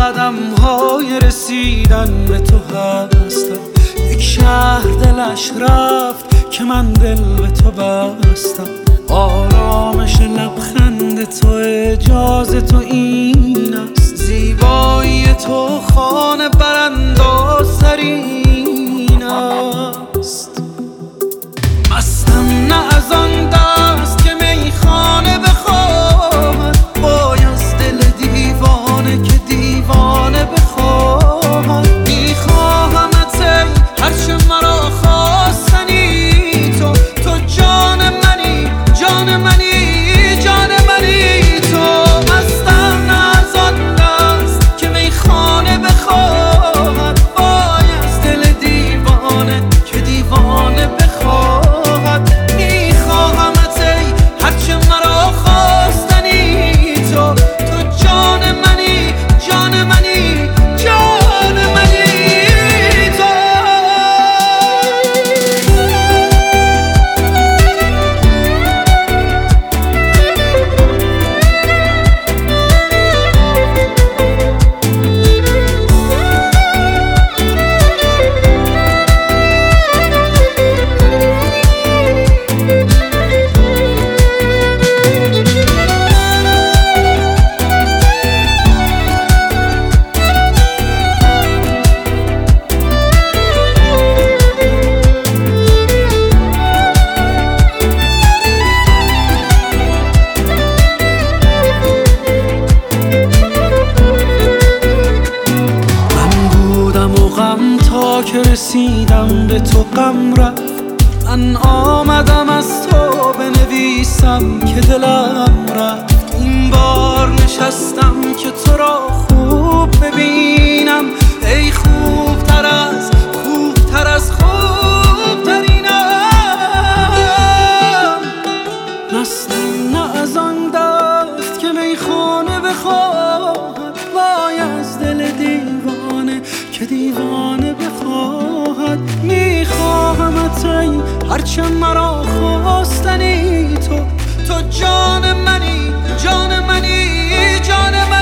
قدم های رسیدن به تو هستم. یک شهر دلش رفت که من دل به تو بستم. آرامش لبخند تو اجازه تو این است. زیبایی تو خانه براندازترین است. مستم نه از آن دست که میخانه بخواهد، وای از دل دیوانه که دیوانه بخواهد. میخواهمت ای هرچه مرا خواستنی تو، تو جان منی جان منی جان منی تو. مستم نه از آن دست که میخانه بخواهد، وای از دل دیوانه که دیوانه بخواهد. تا که رسیدم به تو غم رفت. من آمدم از تو بنویسم که دلم رفت. این بار نشستم که تو را خوب ببینم. ای خوبتر از خوبتر از خوبترینم. مستم نه از آن دست که میخانه بخواهد، وای از دل دیوانه که دیوانه بخواهد. میخواهمت ای هرچه مرا خواستنی تو، تو جان منی جان منی جان منی.